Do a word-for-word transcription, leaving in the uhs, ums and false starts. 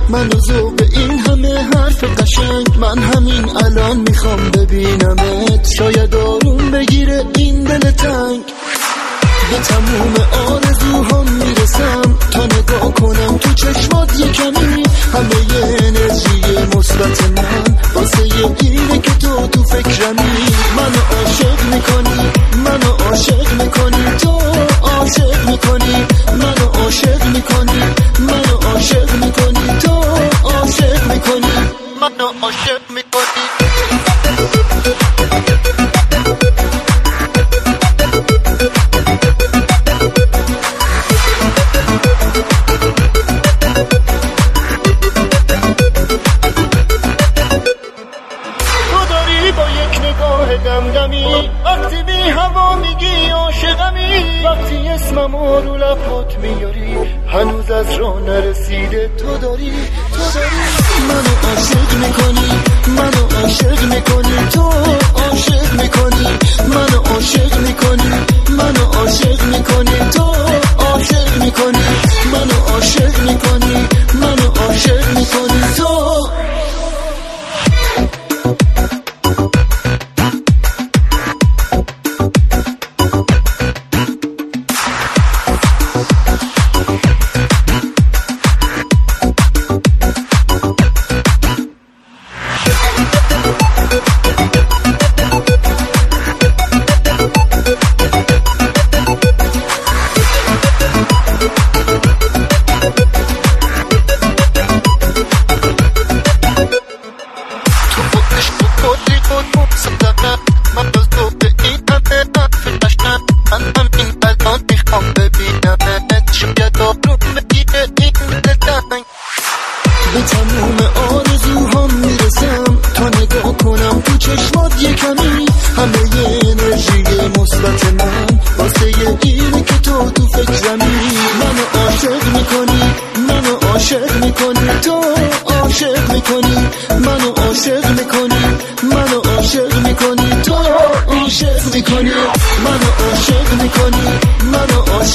من و ذوق این همه حرف قشنگ، من همین الان میخوام ببینمت، شاید آروم بگیره این دل تنگ. به تموم آرزوهام میرسم تا نگاه کنم تو چشمات یه کمی، همه ی انرژی مثبت من واسه اینه که تو تو فکرمی. منو عاشق میکنی، منو عاشق میکنی، تو عاشق میکنی، منو عاشق میکنی، منو عاشق میکنی، تو عاشق میکنی، منو عاشق میکنی. با یک نگاه دمدمی وقتی بی هوا میگی عاشقمی، وقتی اسممو رو لبات میاری هنوز از راه نرسیده تو داری، تو داری. منو عاشق میکنی، منو عاشق میکنی، تو عاشق میکنی، منو عاشق میکنی، منو عاشق میکنی، تو عاشق میکنی، منو عاشق میکنی، منو عاشق میکنی، تو. به تموم آرزوهام میرسم تا نگاه کنم تو چشمات یه کمی، همه ی انرژی مثبت من واسه اینه که تو تو فکرمی. منو عاشق میکنی، منو عاشق میکنی، تو عاشق میکنی، منو عاشق میکنی، منو عاشق میکنی، تو عاشق میکنی، منو عاشق میکنی، منو عاشق